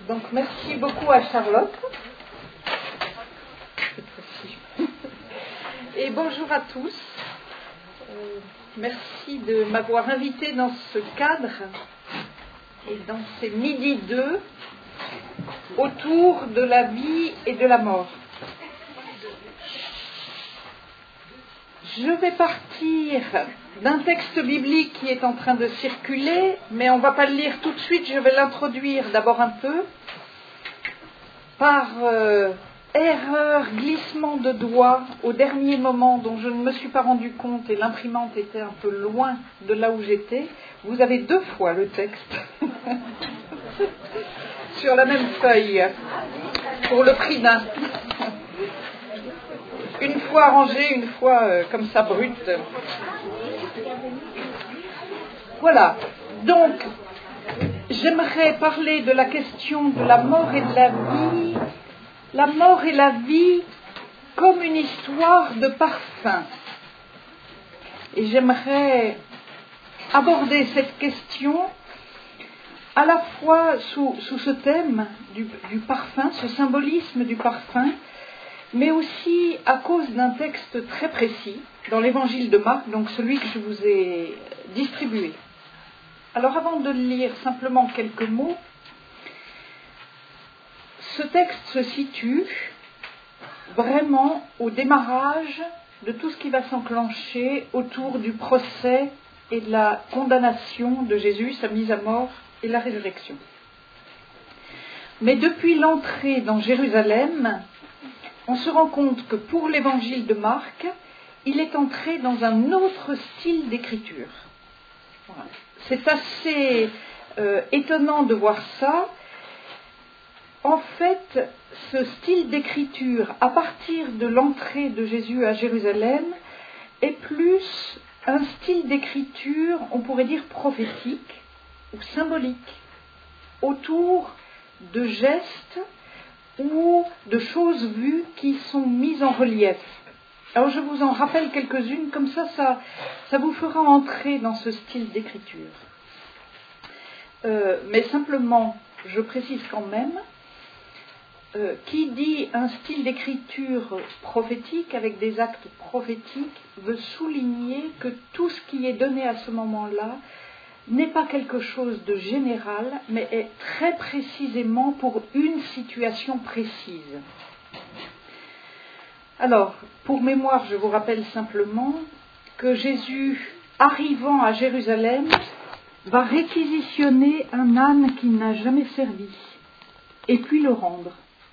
Donc merci beaucoup à Charlotte. Et bonjour à tous. Merci de m'avoir invité dans ce cadre et dans ces midi 2 autour de la vie et de la mort. Je vais partir d'un texte biblique qui est en train de circuler, mais on ne va pas le lire tout de suite, je vais l'introduire d'abord un peu. Par erreur, glissement de doigt, au dernier moment dont je ne me suis pas rendu compte et l'imprimante était un peu loin de là où j'étais, vous avez 2 fois le texte sur la même feuille, pour le prix d'un. Une fois rangé, une fois comme ça brute. Voilà. Donc, j'aimerais parler de la question de la mort et de la vie. La mort et la vie comme une histoire de parfum. Et j'aimerais aborder cette question à la fois sous ce thème du parfum, ce symbolisme du parfum, mais aussi à cause d'un texte très précis dans l'évangile de Marc, donc celui que je vous ai distribué. Alors avant de lire simplement quelques mots, ce texte se situe vraiment au démarrage de tout ce qui va s'enclencher autour du procès et de la condamnation de Jésus, sa mise à mort et la résurrection. Mais depuis l'entrée dans Jérusalem, on se rend compte que pour l'évangile de Marc, il est entré dans un autre style d'écriture. Voilà. C'est assez étonnant de voir ça. En fait, ce style d'écriture, à partir de l'entrée de Jésus à Jérusalem, est plus un style d'écriture, on pourrait dire prophétique ou symbolique, autour de gestes ou de choses vues qui sont mises en relief. Alors je vous en rappelle quelques-unes, comme ça vous fera entrer dans ce style d'écriture. Mais simplement, je précise quand même, qui dit un style d'écriture prophétique avec des actes prophétiques veut souligner que tout ce qui est donné à ce moment-là n'est pas quelque chose de général, mais est très précisément pour une situation précise. Alors, pour mémoire, je vous rappelle simplement que Jésus, arrivant à Jérusalem, va réquisitionner un âne qu'il n'a jamais servi, et puis le rendre.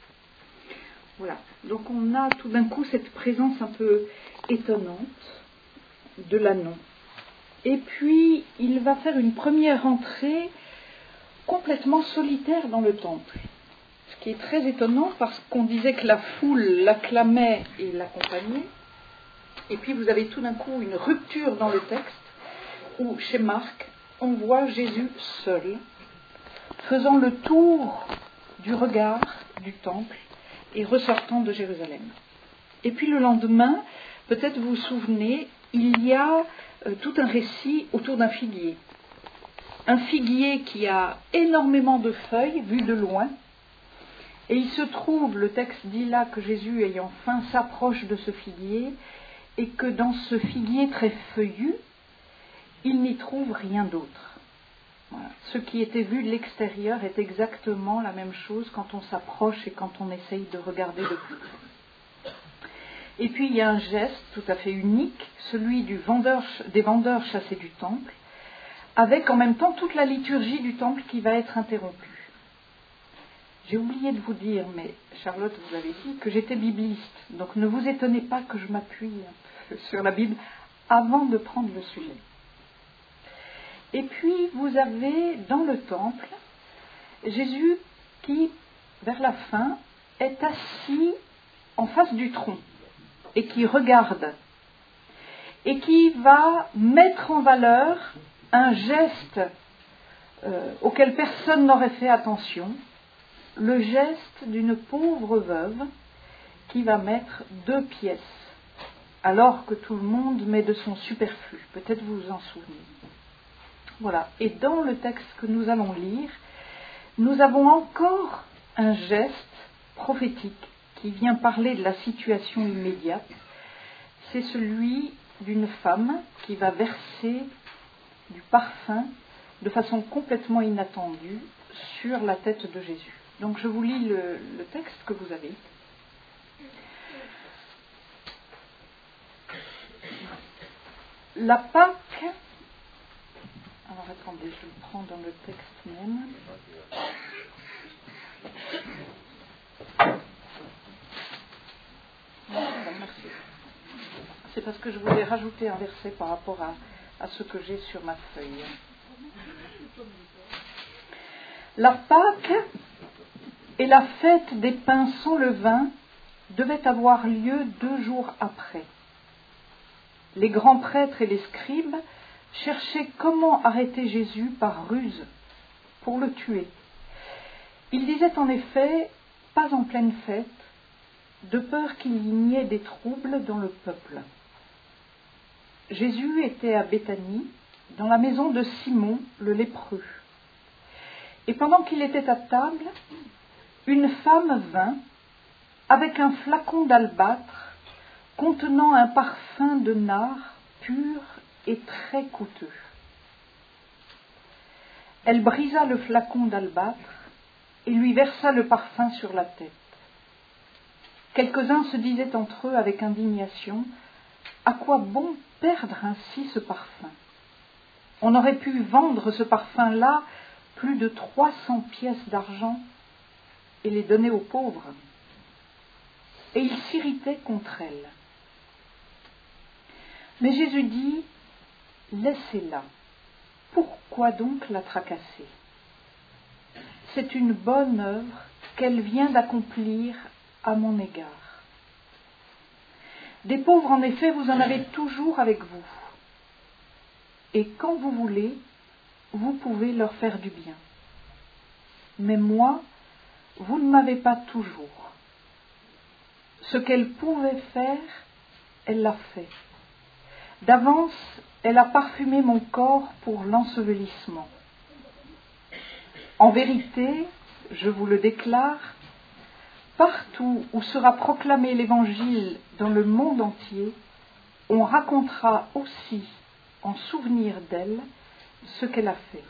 Voilà. Donc on a tout d'un coup cette présence un peu étonnante de l'ânon. Et puis, il va faire une première entrée complètement solitaire dans le temple. Ce qui est très étonnant parce qu'on disait que la foule l'acclamait et l'accompagnait. Et puis, vous avez tout d'un coup une rupture dans le texte où, chez Marc, on voit Jésus seul, faisant le tour du regard du temple et ressortant de Jérusalem. Et puis, le lendemain, peut-être vous vous souvenez, il y a tout un récit autour d'un figuier. Un figuier qui a énormément de feuilles, vues de loin. Et il se trouve, le texte dit là, que Jésus, ayant faim, s'approche de ce figuier, et que dans ce figuier très feuillu, il n'y trouve rien d'autre. Voilà. Ce qui était vu de l'extérieur est exactement la même chose quand on s'approche et quand on essaye de regarder de plus. Et puis il y a un geste tout à fait unique, celui des vendeurs chassés du temple, avec en même temps toute la liturgie du temple qui va être interrompue. J'ai oublié de vous dire, mais Charlotte vous avait dit que j'étais bibliste, donc ne vous étonnez pas que je m'appuie un peu sur la Bible avant de prendre le sujet. Et puis vous avez dans le temple Jésus qui, vers la fin, est assis en face du tronc et qui regarde, et qui va mettre en valeur un geste auquel personne n'aurait fait attention, le geste d'une pauvre veuve qui va mettre 2 pièces, alors que tout le monde met de son superflu. Peut-être vous vous en souvenez. Voilà. Et dans le texte que nous allons lire, nous avons encore un geste prophétique qui vient parler de la situation immédiate. C'est celui d'une femme qui va verser du parfum de façon complètement inattendue sur la tête de Jésus. Donc je vous lis le texte que vous avez. La Pâque, alors attendez, je le prends dans le texte même. Merci. C'est parce que je voulais rajouter un verset par rapport à ce que j'ai sur ma feuille. La Pâque et la fête des pains sans levain devaient avoir lieu 2 jours après. Les grands prêtres et les scribes cherchaient comment arrêter Jésus par ruse pour le tuer. Ils disaient en effet, pas en pleine fête, de peur qu'il y n'y ait des troubles dans le peuple. Jésus était à Béthanie, dans la maison de Simon le lépreux. Et pendant qu'il était à table, une femme vint avec un flacon d'albâtre contenant un parfum de nard pur et très coûteux. Elle brisa le flacon d'albâtre et lui versa le parfum sur la tête. Quelques-uns se disaient entre eux avec indignation, « À quoi bon perdre ainsi ce parfum ? On aurait pu vendre ce parfum-là plus de 300 pièces d'argent et les donner aux pauvres. » Et ils s'irritaient contre elle. Mais Jésus dit, « Laissez-la. Pourquoi donc la tracasser ? C'est une bonne œuvre qu'elle vient d'accomplir à mon égard. Des pauvres, en effet, vous en avez toujours avec vous. Et quand vous voulez, vous pouvez leur faire du bien. Mais moi, vous ne m'avez pas toujours. Ce qu'elle pouvait faire, elle l'a fait. D'avance, elle a parfumé mon corps pour l'ensevelissement. En vérité, je vous le déclare, partout où sera proclamé l'Évangile dans le monde entier, on racontera aussi, en souvenir d'elle, ce qu'elle a fait.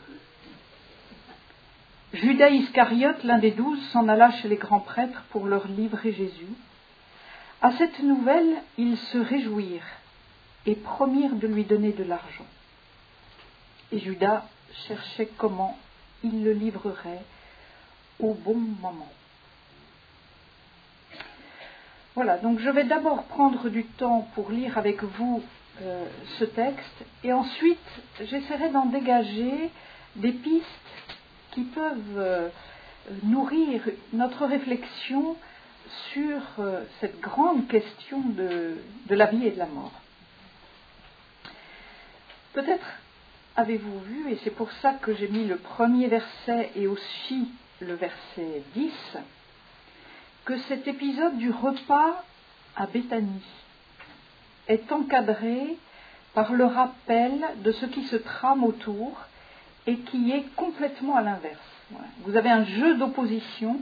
Judas Iscariote, l'un des 12, s'en alla chez les grands prêtres pour leur livrer Jésus. À cette nouvelle, ils se réjouirent et promirent de lui donner de l'argent. Et Judas cherchait comment il le livrerait au bon moment. Voilà, donc je vais d'abord prendre du temps pour lire avec vous ce texte, et ensuite j'essaierai d'en dégager des pistes qui peuvent nourrir notre réflexion sur cette grande question de la vie et de la mort. Peut-être avez-vous vu, et c'est pour ça que j'ai mis le premier verset et aussi le verset 10, que cet épisode du repas à Béthanie est encadré par le rappel de ce qui se trame autour et qui est complètement à l'inverse. Voilà. Vous avez un jeu d'opposition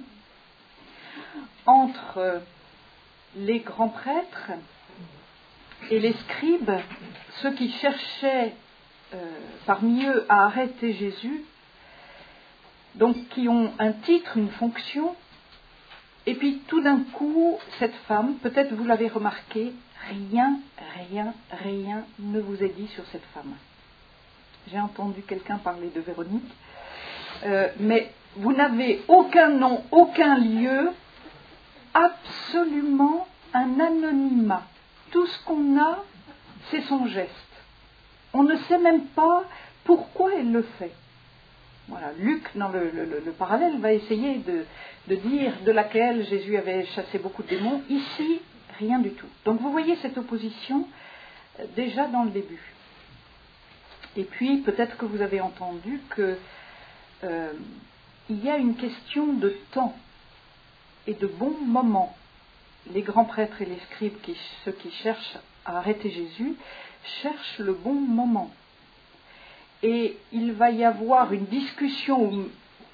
entre les grands prêtres et les scribes, ceux qui cherchaient parmi eux à arrêter Jésus, donc qui ont un titre, une fonction, et puis tout d'un coup, cette femme, peut-être vous l'avez remarqué, rien ne vous est dit sur cette femme. J'ai entendu quelqu'un parler de Véronique, mais vous n'avez aucun nom, aucun lieu, absolument un anonymat. Tout ce qu'on a, c'est son geste. On ne sait même pas pourquoi elle le fait. Voilà, Luc, dans le parallèle, va essayer de dire de laquelle Jésus avait chassé beaucoup de démons. Ici, rien du tout. Donc vous voyez cette opposition déjà dans le début. Et puis, peut-être que vous avez entendu qu'il y a une question de temps et de bon moment. Les grands prêtres et les scribes, ceux qui cherchent à arrêter Jésus, cherchent le bon moment. Et il va y avoir une discussion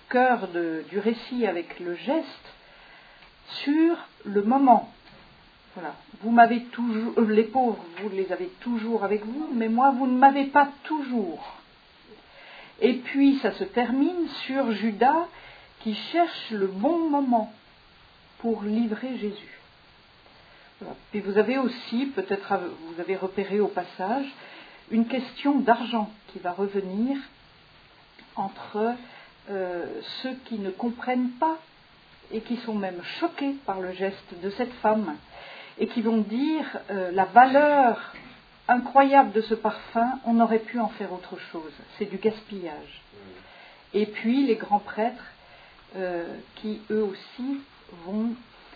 cœur du récit avec le geste sur le moment. Voilà. Vous m'avez toujours, les pauvres, vous les avez toujours avec vous, mais moi, vous ne m'avez pas toujours. Et puis, ça se termine sur Judas qui cherche le bon moment pour livrer Jésus. Voilà. Puis vous avez aussi, peut-être vous avez repéré au passage, une question d'argent qui va revenir entre ceux qui ne comprennent pas et qui sont même choqués par le geste de cette femme et qui vont dire la valeur incroyable de ce parfum, on aurait pu en faire autre chose, c'est du gaspillage. Et puis les grands prêtres qui eux aussi vont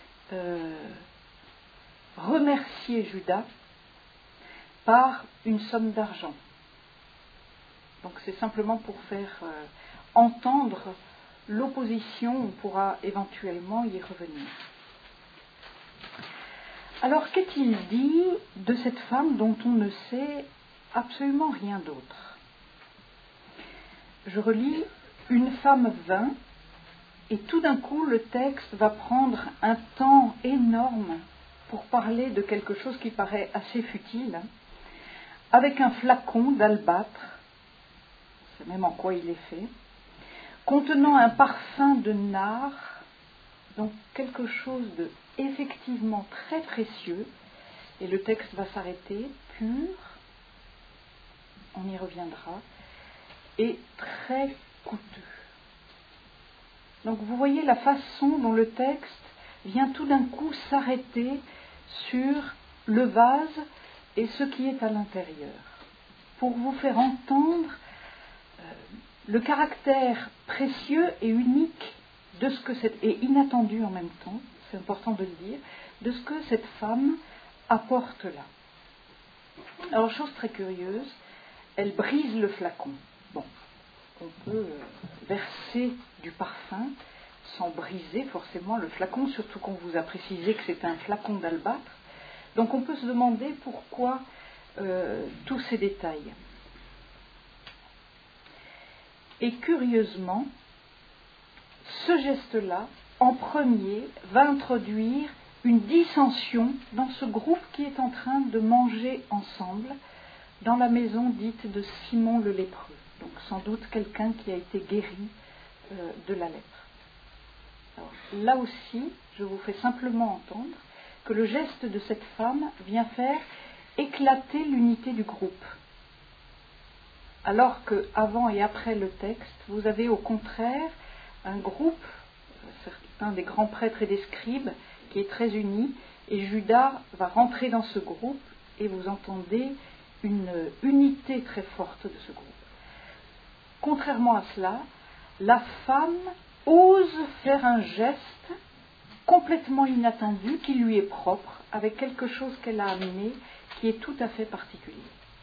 remercier Judas par une somme d'argent. Donc c'est simplement pour faire entendre l'opposition, on pourra éventuellement y revenir. Alors qu'est-il dit de cette femme dont on ne sait absolument rien d'autre? Je relis, une femme vint, et tout d'un coup le texte va prendre un temps énorme pour parler de quelque chose qui paraît assez futile, avec un flacon d'albâtre, c'est même en quoi il est fait, contenant un parfum de nard, donc quelque chose de effectivement très précieux, et le texte va s'arrêter, pur, on y reviendra, et très coûteux. Donc vous voyez la façon dont le texte vient tout d'un coup s'arrêter sur le vase et ce qui est à l'intérieur, pour vous faire entendre le caractère précieux et unique de ce que et inattendu en même temps, c'est important de le dire, de ce que cette femme apporte là. Alors, chose très curieuse, elle brise le flacon. Bon, on peut verser du parfum sans briser forcément le flacon, surtout qu'on vous a précisé que c'est un flacon d'albâtre. Donc on peut se demander pourquoi tous ces détails. Et curieusement, ce geste-là, en premier, va introduire une dissension dans ce groupe qui est en train de manger ensemble dans la maison dite de Simon le lépreux. Donc sans doute quelqu'un qui a été guéri de la lèpre. Alors, là aussi, je vous fais simplement entendre que le geste de cette femme vient faire éclater l'unité du groupe. Alors qu'avant et après le texte, vous avez au contraire un groupe, certains des grands prêtres et des scribes, qui est très uni, et Judas va rentrer dans ce groupe, et vous entendez une unité très forte de ce groupe. Contrairement à cela, la femme ose faire un geste complètement inattendu, qui lui est propre, avec quelque chose qu'elle a amené, qui est tout à fait particulier.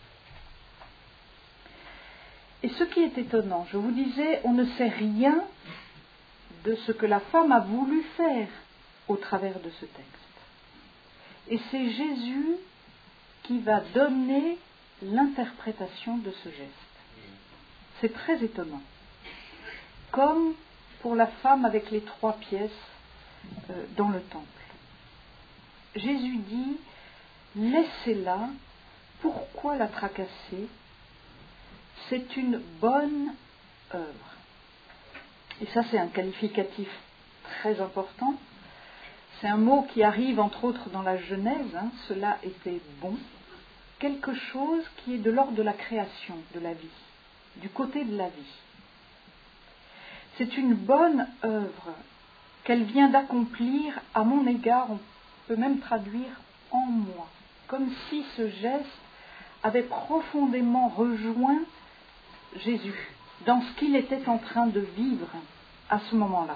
Et ce qui est étonnant, je vous disais, on ne sait rien de ce que la femme a voulu faire au travers de ce texte. Et c'est Jésus qui va donner l'interprétation de ce geste. C'est très étonnant. Comme pour la femme avec les 3 pièces dans le temple. Jésus dit, laissez-la, pourquoi la tracasser? C'est une bonne œuvre. Et ça, c'est un qualificatif très important. C'est un mot qui arrive, entre autres, dans la Genèse. Cela était bon. Quelque chose qui est de l'ordre de la création, de la vie, du côté de la vie. C'est une bonne œuvre qu'elle vient d'accomplir à mon égard, on peut même traduire en moi. Comme si ce geste avait profondément rejoint Jésus, dans ce qu'il était en train de vivre à ce moment-là.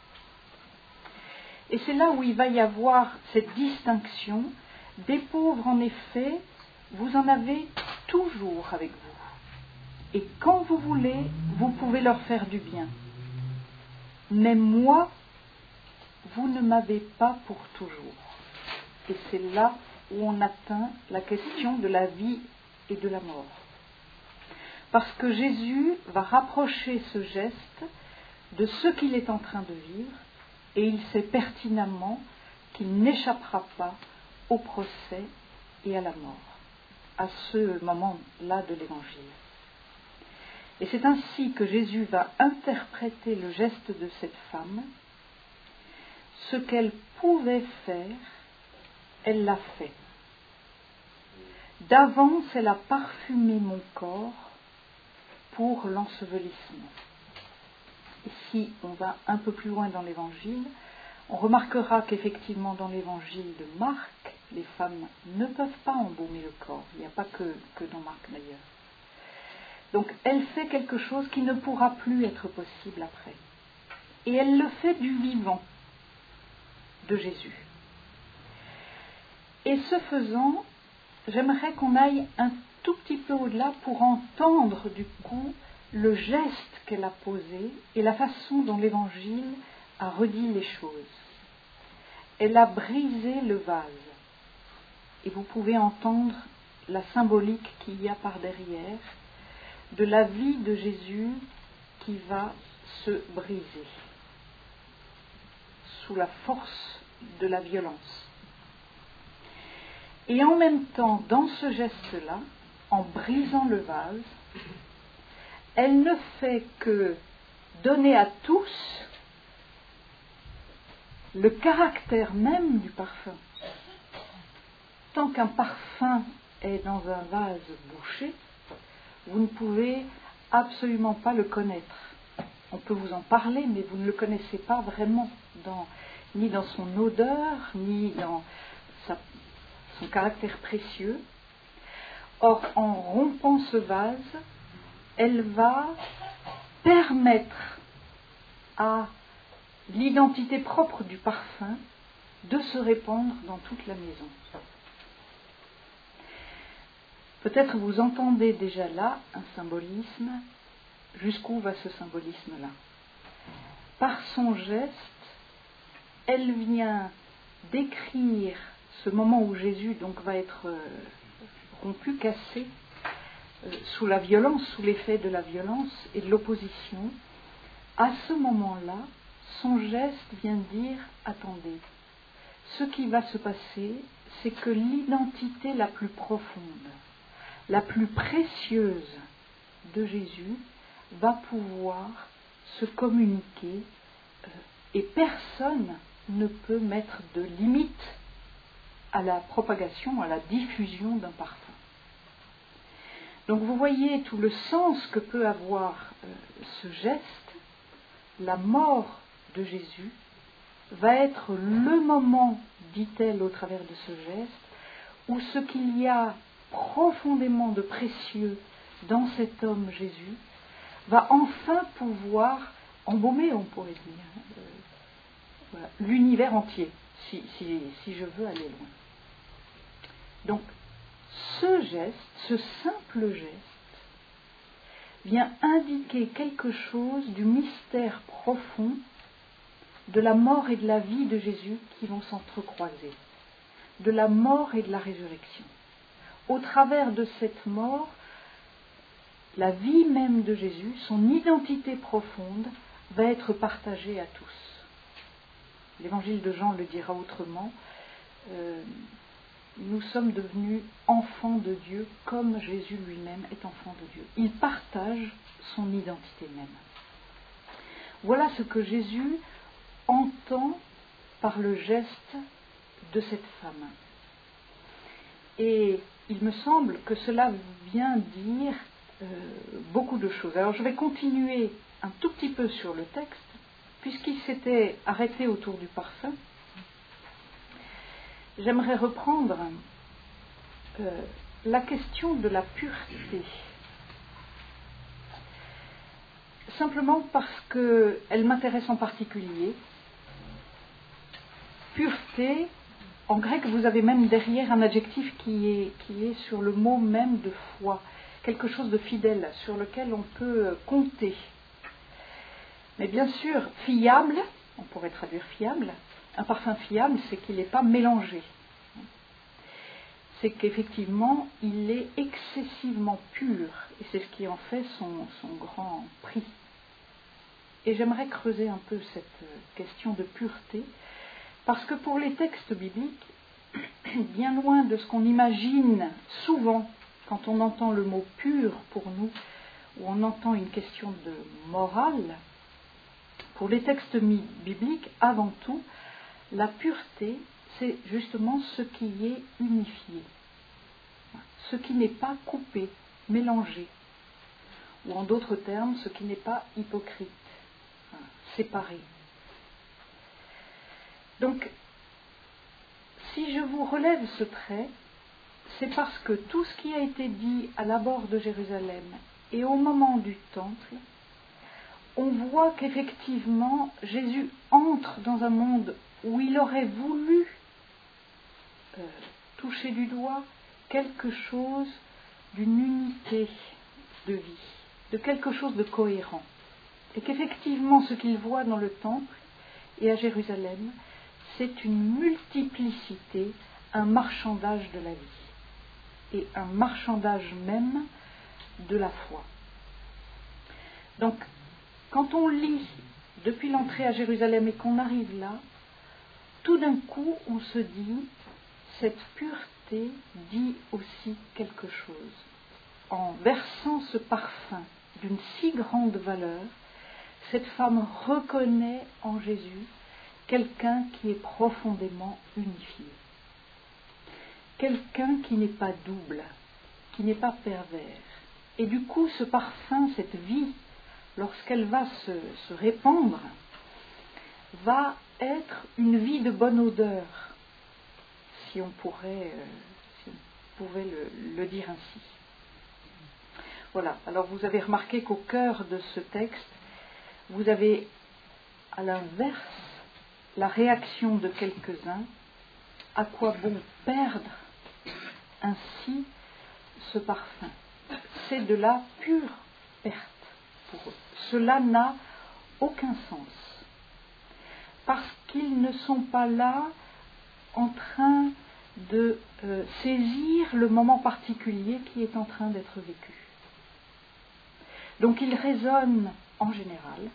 Et c'est là où il va y avoir cette distinction. Des pauvres, en effet, vous en avez toujours avec vous. Et quand vous voulez, vous pouvez leur faire du bien. Mais moi, vous ne m'avez pas pour toujours. Et c'est là où on atteint la question de la vie et de la mort. Parce que Jésus va rapprocher ce geste de ce qu'il est en train de vivre, et il sait pertinemment qu'il n'échappera pas au procès et à la mort, à ce moment-là de l'Évangile. Et c'est ainsi que Jésus va interpréter le geste de cette femme. Ce qu'elle pouvait faire, elle l'a fait. D'avance, elle a parfumé mon corps pour l'ensevelissement. Et si on va un peu plus loin dans l'Évangile, on remarquera qu'effectivement dans l'Évangile de Marc, les femmes ne peuvent pas embaumer le corps. Il n'y a pas que dans Marc d'ailleurs. Donc elle fait quelque chose qui ne pourra plus être possible après. Et elle le fait du vivant de Jésus. Et ce faisant, j'aimerais qu'on aille un tout petit peu au-delà pour entendre du coup le geste qu'elle a posé et la façon dont l'Évangile a redit les choses. Elle a brisé le vase. Et vous pouvez entendre la symbolique qu'il y a par derrière de la vie de Jésus qui va se briser sous la force de la violence. Et en même temps, dans ce geste-là, en brisant le vase, elle ne fait que donner à tous le caractère même du parfum. Tant qu'un parfum est dans un vase bouché, vous ne pouvez absolument pas le connaître. On peut vous en parler, mais vous ne le connaissez pas vraiment, ni dans son odeur, ni dans son caractère précieux. Or, en rompant ce vase, elle va permettre à l'identité propre du parfum de se répandre dans toute la maison. Peut-être vous entendez déjà là un symbolisme. Jusqu'où va ce symbolisme-là ? Par son geste, elle vient décrire ce moment où Jésus donc va être rompu, cassé, sous la violence, sous l'effet de la violence et de l'opposition. À ce moment-là, son geste vient dire « Attendez, ce qui va se passer, c'est que l'identité la plus profonde, la plus précieuse de Jésus va pouvoir se communiquer et personne ne peut mettre de limite à la propagation, à la diffusion d'un parfum. » Donc vous voyez tout le sens que peut avoir ce geste. La mort de Jésus va être le moment, dit-elle au travers de ce geste, où ce qu'il y a profondément de précieux dans cet homme Jésus va enfin pouvoir embaumer, on pourrait dire, l'univers entier, si je veux aller loin. Donc, ce geste, ce simple geste, vient indiquer quelque chose du mystère profond de la mort et de la vie de Jésus qui vont s'entrecroiser, de la mort et de la résurrection. Au travers de cette mort, la vie même de Jésus, son identité profonde, va être partagée à tous. L'évangile de Jean le dira autrement. Nous sommes devenus enfants de Dieu comme Jésus lui-même est enfant de Dieu. Il partage son identité même. Voilà ce que Jésus entend par le geste de cette femme. Et il me semble que cela vient dire beaucoup de choses. Alors je vais continuer un tout petit peu sur le texte, puisqu'il s'était arrêté autour du parfum. J'aimerais reprendre la question de la pureté. Simplement parce qu'elle m'intéresse en particulier. Pureté, en grec, vous avez même derrière un adjectif qui est sur le mot même de foi, quelque chose de fidèle, sur lequel on peut compter. Mais bien sûr, fiable, on pourrait traduire fiable, un parfum fiable, c'est qu'il n'est pas mélangé. C'est qu'effectivement, il est excessivement pur, et c'est ce qui en fait son grand prix. Et j'aimerais creuser un peu cette question de pureté, parce que pour les textes bibliques, bien loin de ce qu'on imagine souvent quand on entend le mot pur pour nous, ou on entend une question de morale, pour les textes bibliques, avant tout, la pureté, c'est justement ce qui est unifié, ce qui n'est pas coupé, mélangé, ou en d'autres termes, ce qui n'est pas hypocrite, séparé. Donc, si je vous relève ce trait, c'est parce que tout ce qui a été dit à l'abord de Jérusalem et au moment du temple, on voit qu'effectivement Jésus entre dans un monde où il aurait voulu toucher du doigt quelque chose d'une unité de vie, de quelque chose de cohérent. Et qu'effectivement ce qu'il voit dans le temple et à Jérusalem, c'est une multiplicité, un marchandage de la vie et un marchandage même de la foi. Donc, quand on lit depuis l'entrée à Jérusalem et qu'on arrive là, tout d'un coup on se dit, cette pureté dit aussi quelque chose. En versant ce parfum d'une si grande valeur, cette femme reconnaît en Jésus quelqu'un qui est profondément unifié. Quelqu'un qui n'est pas double, qui n'est pas pervers. Et du coup, ce parfum, cette vie, lorsqu'elle va se répandre, va être une vie de bonne odeur, si on pouvait le dire ainsi. Voilà, alors vous avez remarqué qu'au cœur de ce texte, vous avez à l'inverse la réaction de quelques-uns. À quoi bon perdre ainsi ce parfum? C'est de la pure perte pour eux. Cela n'a aucun sens. Parce qu'ils ne sont pas là en train de saisir le moment particulier qui est en train d'être vécu. Donc ils raisonnent en général.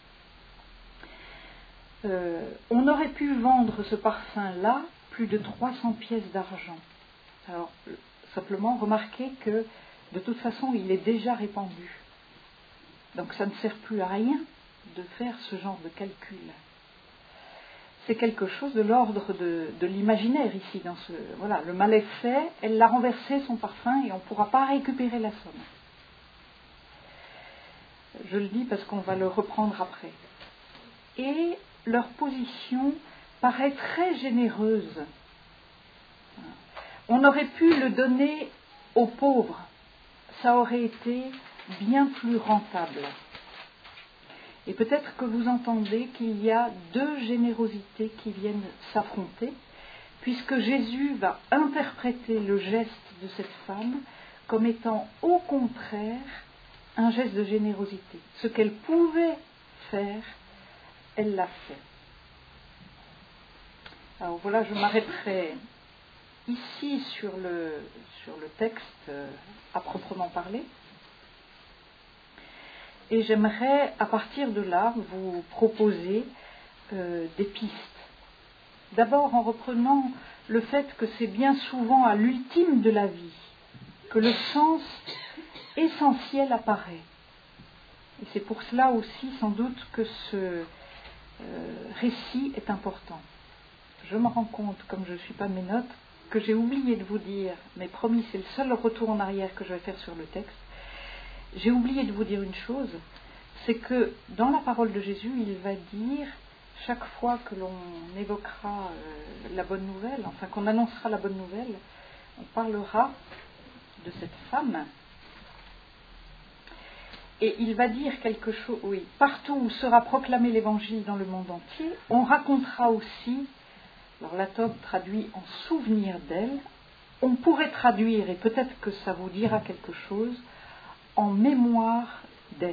On aurait pu vendre ce parfum-là plus de 300 pièces d'argent. Alors, simplement, remarquez que, de toute façon, il est déjà répandu. Donc, ça ne sert plus à rien de faire ce genre de calcul. C'est quelque chose de l'ordre de l'imaginaire ici. Voilà, le mal est fait, elle l'a renversé, son parfum, et on ne pourra pas récupérer la somme. Je le dis parce qu'on va le reprendre après. Et leur position paraît très généreuse. On aurait pu le donner aux pauvres. Ça aurait été bien plus rentable. Et peut-être que vous entendez qu'il y a deux générosités qui viennent s'affronter, puisque Jésus va interpréter le geste de cette femme comme étant au contraire un geste de générosité. Ce qu'elle pouvait faire, elle l'a fait. Alors voilà, je m'arrêterai ici sur le texte à proprement parler. Et j'aimerais, à partir de là, vous proposer des pistes. D'abord en reprenant le fait que c'est bien souvent à l'ultime de la vie que le sens essentiel apparaît. Et c'est pour cela aussi, sans doute, que ce récit est important. Je me rends compte, comme je ne suis pas mes notes, que j'ai oublié de vous dire, mais promis, c'est le seul retour en arrière que je vais faire sur le texte. J'ai oublié de vous dire une chose, c'est que dans la parole de Jésus, il va dire, chaque fois que l'on évoquera la bonne nouvelle, enfin qu'on annoncera la bonne nouvelle, on parlera de cette femme. Et il va dire quelque chose, oui, partout où sera proclamé l'évangile dans le monde entier, on racontera aussi, alors la Tobe traduit en souvenir d'elle, on pourrait traduire, et peut-être que ça vous dira quelque chose, en mémoire d'elle.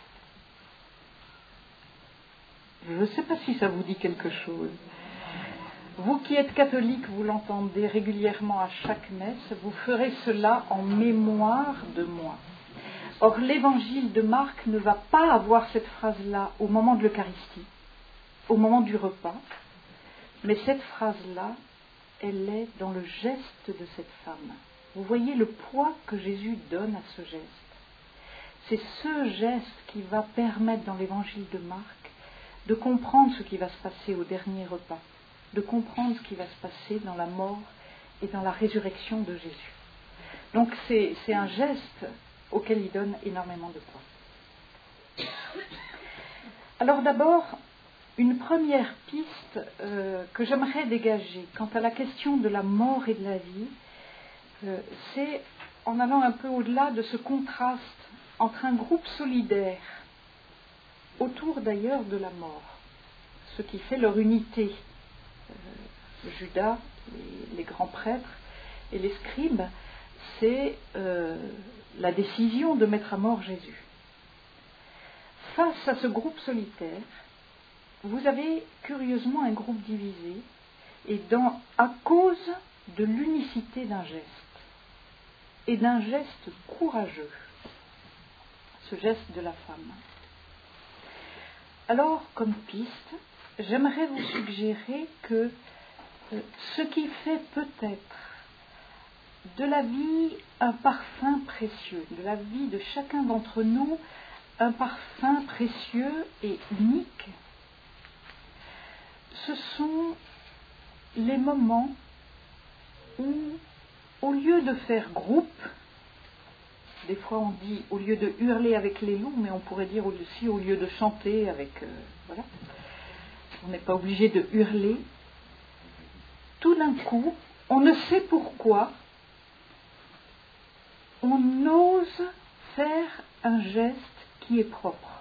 Je ne sais pas si ça vous dit quelque chose. Vous qui êtes catholique, vous l'entendez régulièrement à chaque messe, vous ferez cela en mémoire de moi. Or, l'évangile de Marc ne va pas avoir cette phrase-là au moment de l'Eucharistie, au moment du repas, mais cette phrase-là, elle est dans le geste de cette femme. Vous voyez le poids que Jésus donne à ce geste. C'est ce geste qui va permettre dans l'évangile de Marc de comprendre ce qui va se passer au dernier repas, de comprendre ce qui va se passer dans la mort et dans la résurrection de Jésus. Donc c'est un geste auquel il donne énormément de poids. Alors d'abord, une première piste que j'aimerais dégager quant à la question de la mort et de la vie, c'est en allant un peu au-delà de ce contraste entre un groupe solidaire, autour d'ailleurs de la mort, ce qui fait leur unité, Judas, les grands prêtres et les scribes, c'est la décision de mettre à mort Jésus. Face à ce groupe solitaire, vous avez curieusement un groupe divisé, et à cause de l'unicité d'un geste, et d'un geste courageux, ce geste de la femme. Alors, comme piste, j'aimerais vous suggérer que ce qui fait peut-être de la vie un parfum précieux, de la vie de chacun d'entre nous un parfum précieux et unique, ce sont les moments où, au lieu de faire groupe, des fois on dit au lieu de hurler avec les loups, mais on pourrait dire aussi au lieu de chanter avec... voilà. On n'est pas obligé de hurler. Tout d'un coup, on ne sait pourquoi, on ose faire un geste qui est propre.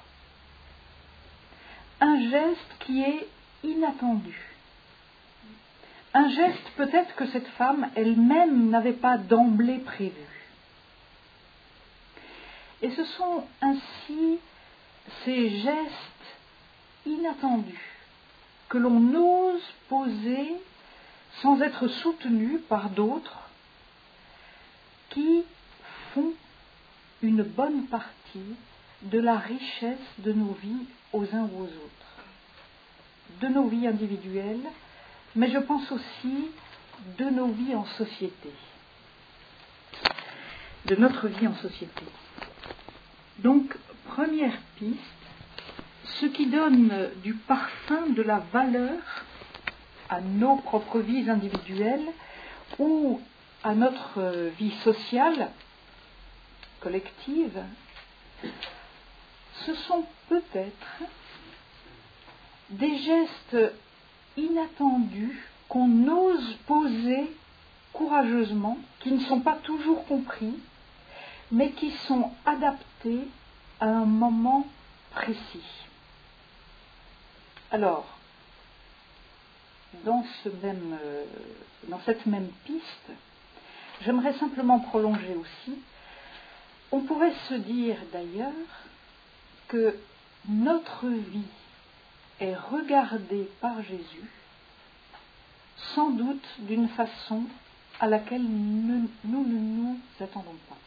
Un geste qui est inattendu. Un geste peut-être que cette femme elle-même n'avait pas d'emblée prévu. Et ce sont ainsi ces gestes inattendus que l'on ose poser sans être soutenu par d'autres qui font une bonne partie de la richesse de nos vies aux uns ou aux autres, de nos vies individuelles, mais je pense aussi de nos vies en société, de notre vie en société. Donc, première piste, ce qui donne du parfum, de la valeur à nos propres vies individuelles ou à notre vie sociale, collective, ce sont peut-être des gestes inattendus qu'on ose poser courageusement, qui ne sont pas toujours compris, mais qui sont adaptés à un moment précis. Alors, dans cette même piste, j'aimerais simplement prolonger aussi. On pourrait se dire d'ailleurs que notre vie est regardée par Jésus, sans doute d'une façon à laquelle nous ne nous attendons pas.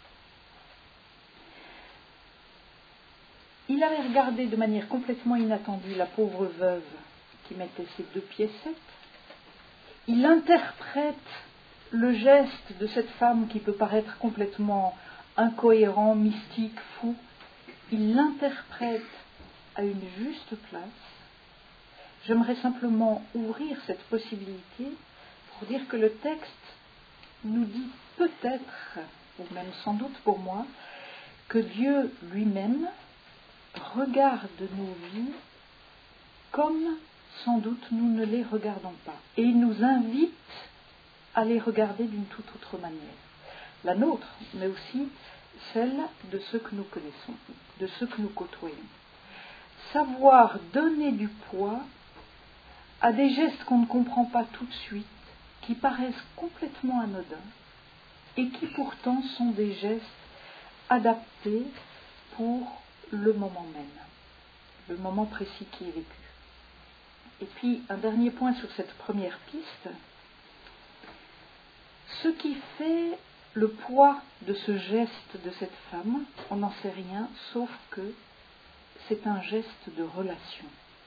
Il avait regardé de manière complètement inattendue la pauvre veuve qui mettait ses 2 piécettes. Il interprète le geste de cette femme qui peut paraître complètement incohérent, mystique, fou. Il l'interprète à une juste place. J'aimerais simplement ouvrir cette possibilité pour dire que le texte nous dit peut-être, ou même sans doute pour moi, que Dieu lui-même regarde nos vies comme sans doute nous ne les regardons pas. Et il nous invite à les regarder d'une toute autre manière. La nôtre, mais aussi celle de ceux que nous connaissons, de ceux que nous côtoyons. Savoir donner du poids à des gestes qu'on ne comprend pas tout de suite, qui paraissent complètement anodins, et qui pourtant sont des gestes adaptés pour le moment même, le moment précis qui est vécu. Et puis, un dernier point sur cette première piste. Ce qui fait le poids de ce geste de cette femme, on n'en sait rien, sauf que c'est un geste de relation.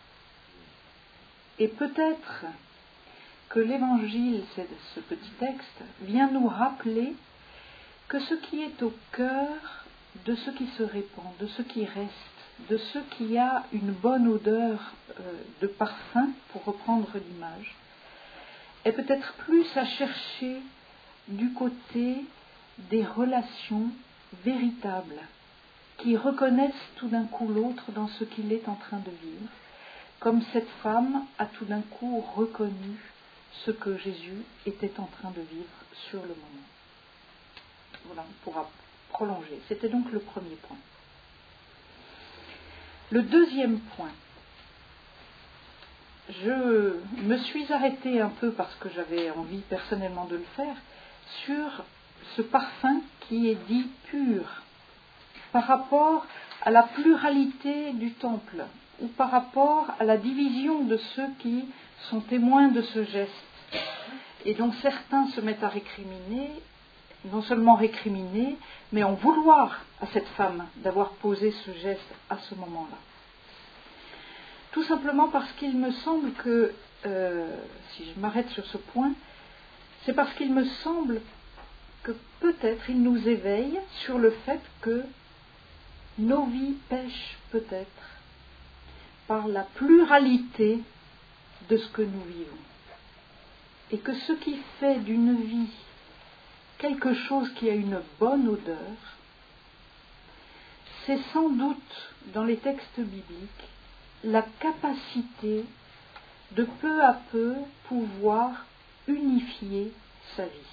Et peut-être que l'Évangile, c'est ce petit texte, vient nous rappeler que ce qui est au cœur de ce qui se répand, de ce qui reste, de ce qui a une bonne odeur de parfum, pour reprendre l'image, est peut-être plus à chercher du côté des relations véritables qui reconnaissent tout d'un coup l'autre dans ce qu'il est en train de vivre, comme cette femme a tout d'un coup reconnu ce que Jésus était en train de vivre sur le moment. Voilà, on pourra prolonger. C'était donc le premier point. Le deuxième point, je me suis arrêtée un peu parce que j'avais envie personnellement de le faire, sur ce parfum qui est dit pur, par rapport à la pluralité du temple, ou par rapport à la division de ceux qui sont témoins de ce geste, et dont certains se mettent à récriminer, non seulement récriminer, mais en vouloir à cette femme d'avoir posé ce geste à ce moment-là. Tout simplement parce qu'il me semble que, si je m'arrête sur ce point, c'est parce qu'il me semble que peut-être il nous éveille sur le fait que nos vies pêchent peut-être par la pluralité de ce que nous vivons. Et que ce qui fait d'une vie quelque chose qui a une bonne odeur, c'est sans doute, dans les textes bibliques, la capacité de peu à peu pouvoir unifier sa vie.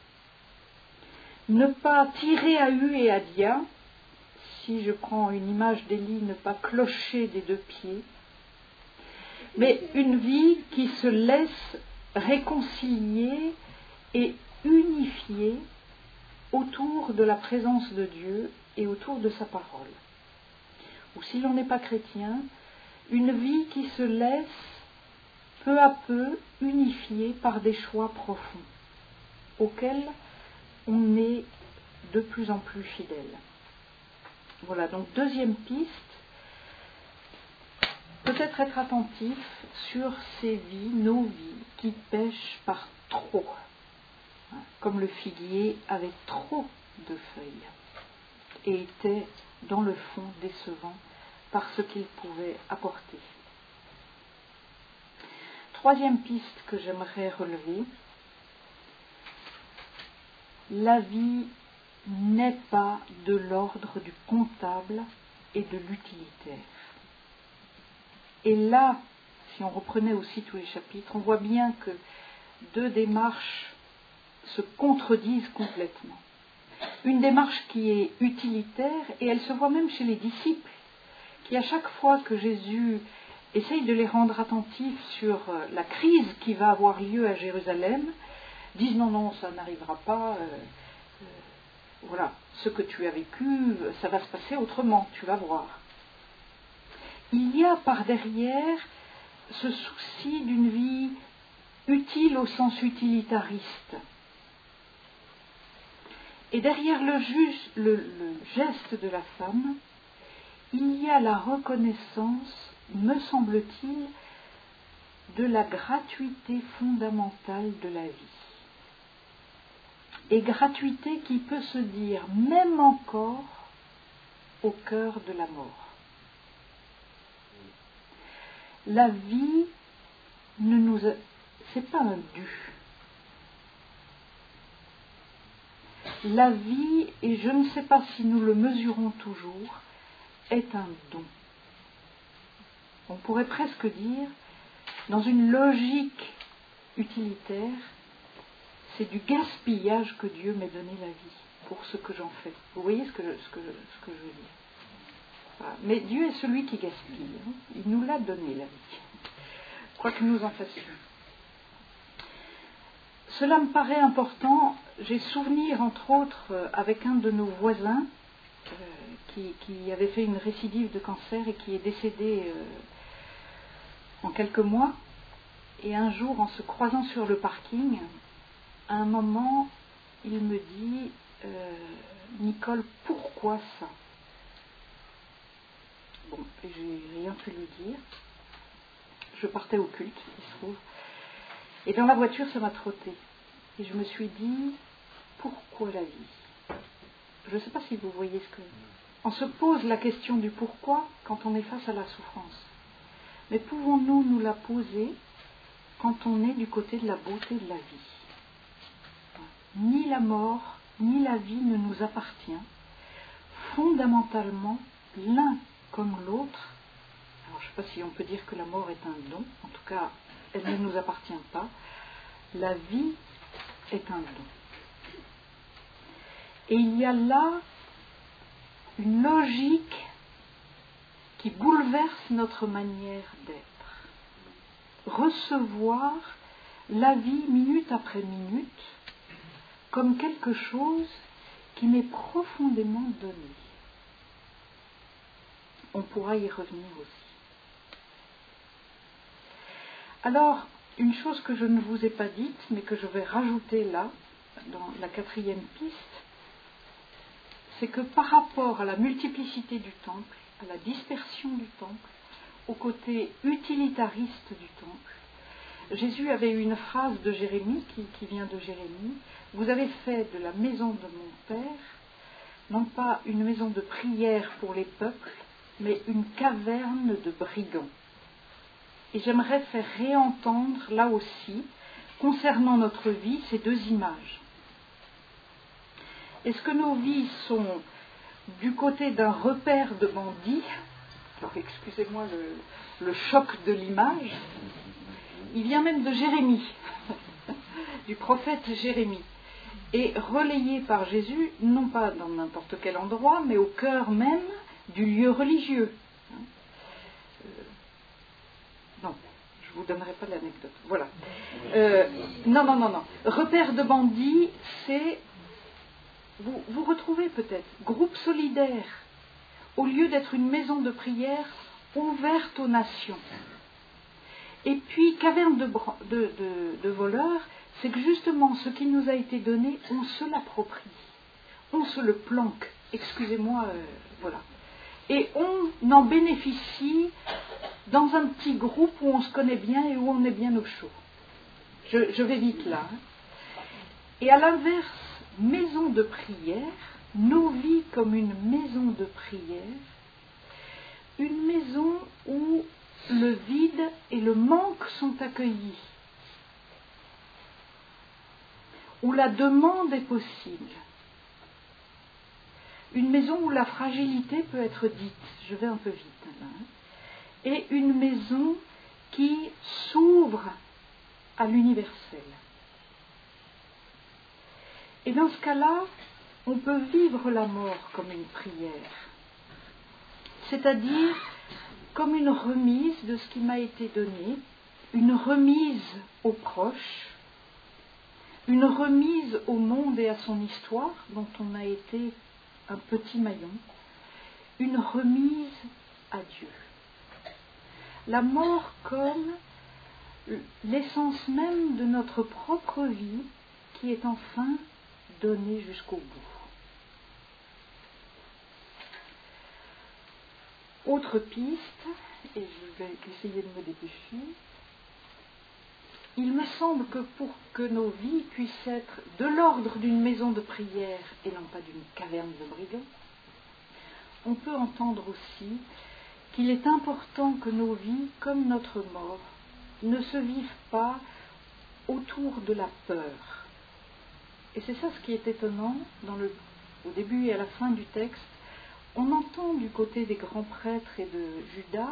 Ne pas tirer à hu et à dia, si je prends une image d'Élie, ne pas clocher des deux pieds, mais une vie qui se laisse réconcilier et unifier autour de la présence de Dieu et autour de sa parole. Ou si l'on n'est pas chrétien, une vie qui se laisse peu à peu unifier par des choix profonds, auxquels on est de plus en plus fidèle. Voilà, donc deuxième piste, peut-être être attentif sur ces vies, nos vies, qui pêchent par trop, comme le figuier avait trop de feuilles et était dans le fond décevant par ce qu'il pouvait apporter. Troisième piste que j'aimerais relever, la vie n'est pas de l'ordre du comptable et de l'utilitaire. Et là, si on reprenait aussi tous les chapitres, on voit bien que deux démarches se contredisent complètement. Une démarche qui est utilitaire, et elle se voit même chez les disciples, qui à chaque fois que Jésus essaye de les rendre attentifs sur la crise qui va avoir lieu à Jérusalem, disent non, ça n'arrivera pas, voilà, ce que tu as vécu, ça va se passer autrement, tu vas voir. Il y a par derrière ce souci d'une vie utile au sens utilitariste. Et derrière le geste de la femme, il y a la reconnaissance, me semble-t-il, de la gratuité fondamentale de la vie. Et gratuité qui peut se dire même encore au cœur de la mort. La vie c'est pas un dû. La vie, et je ne sais pas si nous le mesurons toujours, est un don. On pourrait presque dire, dans une logique utilitaire, c'est du gaspillage que Dieu m'ait donné la vie pour ce que j'en fais. Vous voyez ce que je veux dire. Voilà. Mais Dieu est celui qui gaspille. Il nous l'a donné la vie. Quoi que nous en fassions. Cela me paraît important. J'ai souvenir, entre autres, avec un de nos voisins qui avait fait une récidive de cancer et qui est décédé en quelques mois. Et un jour, en se croisant sur le parking, à un moment, il me dit Nicole, pourquoi ça? Bon, et j'ai rien pu lui dire. Je partais au culte, il se trouve. Et dans la voiture, ça m'a trotté. Et je me suis dit, pourquoi la vie? Je ne sais pas si vous voyez ce que... On se pose la question du pourquoi quand on est face à la souffrance. Mais pouvons-nous nous la poser quand on est du côté de la beauté de la vie? Ni la mort, ni la vie ne nous appartient. Fondamentalement, l'un comme l'autre, alors je ne sais pas si on peut dire que la mort est un don, en tout cas, elle ne nous appartient pas. La vie est un don. Et il y a là une logique qui bouleverse notre manière d'être. Recevoir la vie minute après minute comme quelque chose qui m'est profondément donné. On pourra y revenir aussi. Alors, une chose que je ne vous ai pas dite, mais que je vais rajouter là, dans la 4e piste, c'est que par rapport à la multiplicité du temple, à la dispersion du temple, au côté utilitariste du temple, Jésus avait une phrase de Jérémie, qui vient de Jérémie, « Vous avez fait de la maison de mon Père, non pas une maison de prière pour les peuples, mais une caverne de brigands. » Et j'aimerais faire réentendre, là aussi, concernant notre vie, ces deux images. Est-ce que nos vies sont du côté d'un repère de bandits? Alors excusez-moi le choc de l'image. Il vient même de Jérémie, du prophète Jérémie, et relayé par Jésus, non pas dans n'importe quel endroit, mais au cœur même du lieu religieux. Non, je ne vous donnerai pas l'anecdote. Voilà. Non. Repère de bandits, c'est... Vous retrouvez peut-être, groupe solidaire, au lieu d'être une maison de prière ouverte aux nations. Et puis, caverne de voleurs, c'est que justement, ce qui nous a été donné, on se l'approprie, on se le planque, excusez-moi, voilà. Et on en bénéficie dans un petit groupe où on se connaît bien et où on est bien au chaud. Je vais vite là. Et à l'inverse, maison de prière, nos vies comme une maison de prière, une maison où le vide et le manque sont accueillis, où la demande est possible, une maison où la fragilité peut être dite, je vais un peu vite là, et une maison qui s'ouvre à l'universel. Et dans ce cas-là, on peut vivre la mort comme une prière, c'est-à-dire comme une remise de ce qui m'a été donné, une remise aux proches, une remise au monde et à son histoire, dont on a été un petit maillon, une remise à Dieu. La mort comme l'essence même de notre propre vie qui est enfin donnée jusqu'au bout. Autre piste, et je vais essayer de me dépêcher, il me semble que pour que nos vies puissent être de l'ordre d'une maison de prière et non pas d'une caverne de brigands, on peut entendre aussi qu'il est important que nos vies, comme notre mort, ne se vivent pas autour de la peur. Et c'est ça ce qui est étonnant au début et à la fin du texte. On entend du côté des grands prêtres et de Judas,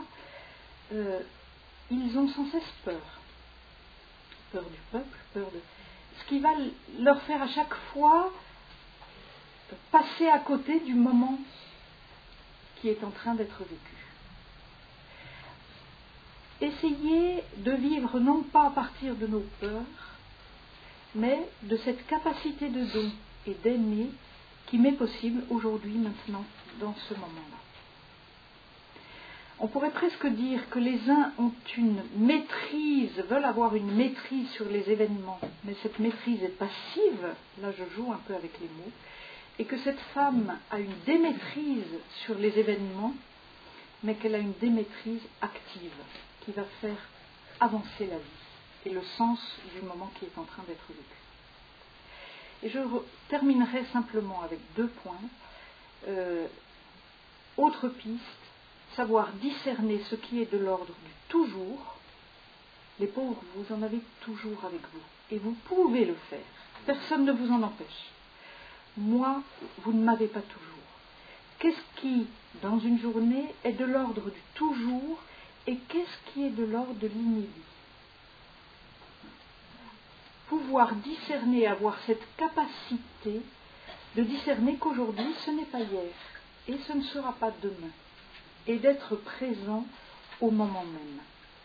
ils ont sans cesse peur. Peur du peuple, peur de... Ce qui va leur faire à chaque fois passer à côté du moment qui est en train d'être vécu. Essayer de vivre non pas à partir de nos peurs, mais de cette capacité de don et d'aimer qui m'est possible aujourd'hui, maintenant, dans ce moment-là. On pourrait presque dire que les uns ont une maîtrise, veulent avoir une maîtrise sur les événements, mais cette maîtrise est passive, là je joue un peu avec les mots, et que cette femme a une démaîtrise sur les événements, mais qu'elle a une démaîtrise active, qui va faire avancer la vie et le sens du moment qui est en train d'être vécu. Et je terminerai simplement avec 2 points. Autre piste, savoir discerner ce qui est de l'ordre du toujours. Les pauvres, vous en avez toujours avec vous, et vous pouvez le faire. Personne ne vous en empêche. Moi, vous ne m'avez pas toujours. Qu'est-ce qui, dans une journée, est de l'ordre du toujours, et qu'est-ce qui est de l'ordre de l'inédit? Pouvoir discerner, avoir cette capacité de discerner qu'aujourd'hui, ce n'est pas hier, et ce ne sera pas demain, et d'être présent au moment même.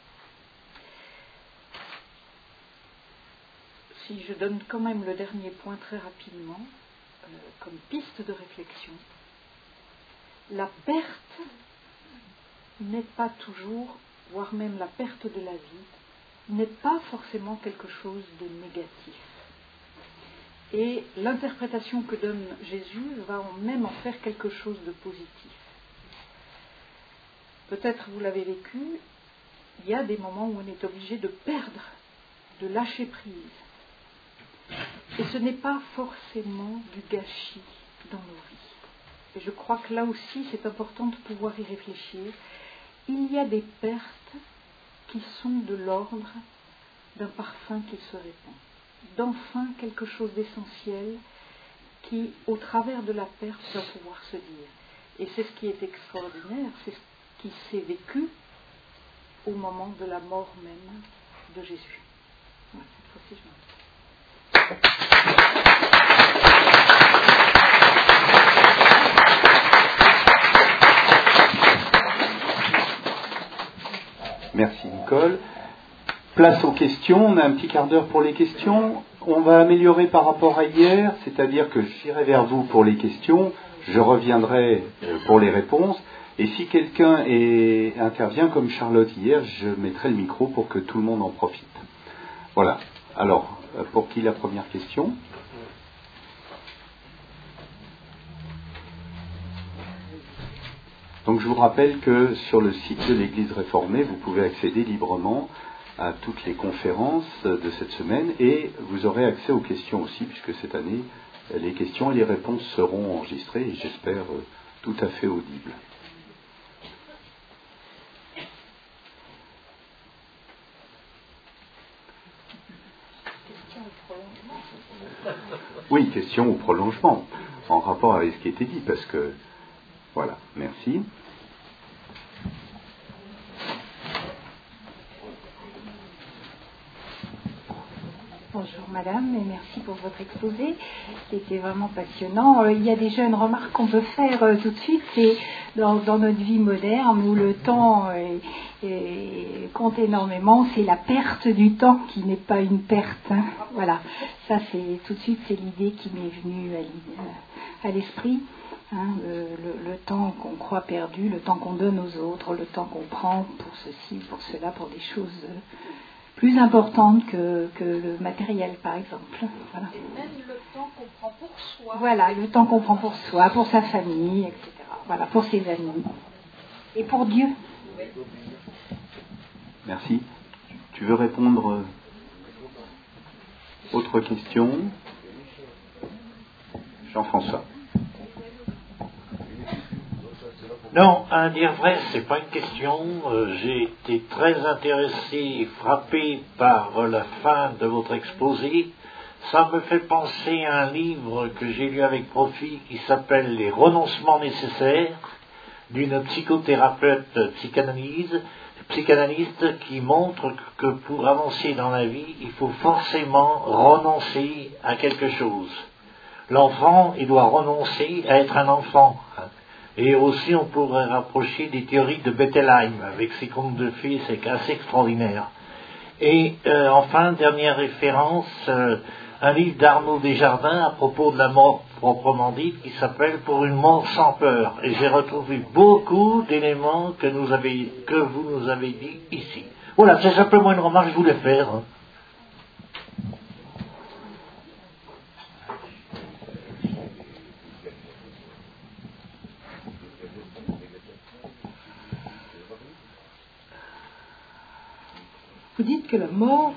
Si je donne quand même le dernier point très rapidement, comme piste de réflexion, la perte n'est pas toujours, voire même la perte de la vie, n'est pas forcément quelque chose de négatif. Et l'interprétation que donne Jésus va même en faire quelque chose de positif. Peut-être vous l'avez vécu, il y a des moments où on est obligé de perdre, de lâcher prise. Et ce n'est pas forcément du gâchis dans nos vies. Et je crois que là aussi, c'est important de pouvoir y réfléchir. Il y a des pertes qui sont de l'ordre d'un parfum qui se répand, d'enfin quelque chose d'essentiel qui, au travers de la perte, va pouvoir se dire. Et c'est ce qui est extraordinaire, c'est ce qui s'est vécu au moment de la mort même de Jésus. Voilà, cette fois-ci, je m'arrête. Merci Nicole. Place aux questions, on a un petit quart d'heure pour les questions. On va améliorer par rapport à hier, c'est-à-dire que j'irai vers vous pour les questions, je reviendrai pour les réponses, et si quelqu'un intervient comme Charlotte hier, je mettrai le micro pour que tout le monde en profite. Voilà. Alors, pour qui la première question ? Donc je vous rappelle que sur le site de l'Église réformée, vous pouvez accéder librement à toutes les conférences de cette semaine et vous aurez accès aux questions aussi, puisque cette année, les questions et les réponses seront enregistrées et j'espère tout à fait audibles. Oui, question ou prolongement, en rapport avec ce qui a été dit, parce que, voilà, merci. Bonjour madame, et merci pour votre exposé, c'était vraiment passionnant. Il y a déjà une remarque qu'on peut faire tout de suite, c'est dans notre vie moderne où le temps compte énormément, c'est la perte du temps qui n'est pas une perte. Hein. Voilà, ça c'est tout de suite, c'est l'idée qui m'est venue à l'esprit. Hein, le temps qu'on croit perdu, le temps qu'on donne aux autres, le temps qu'on prend pour ceci, pour cela, pour des choses plus importantes que le matériel, par exemple. Voilà. Et même le temps qu'on prend pour soi. Voilà, le temps qu'on prend pour soi, pour sa famille, etc. Voilà, pour ses amis. Et pour Dieu. Merci. Tu veux répondre autre question ? Jean-François. Non, à dire vrai, c'est pas une question. J'ai été très intéressé et frappé par la fin de votre exposé. Ça me fait penser à un livre que j'ai lu avec profit qui s'appelle Les renoncements nécessaires d'une psychothérapeute psychanalyste qui montre que pour avancer dans la vie, il faut forcément renoncer à quelque chose. L'enfant, il doit renoncer à être un enfant. Et aussi, on pourrait rapprocher des théories de Bettelheim, avec ses contes de fées, c'est assez extraordinaire. Et enfin, dernière référence, un livre d'Arnaud Desjardins à propos de la mort proprement dite qui s'appelle Pour une mort sans peur. Et j'ai retrouvé beaucoup d'éléments que vous nous avez dit ici. Voilà, c'est simplement une remarque que je voulais faire. Hein. Vous dites que la mort,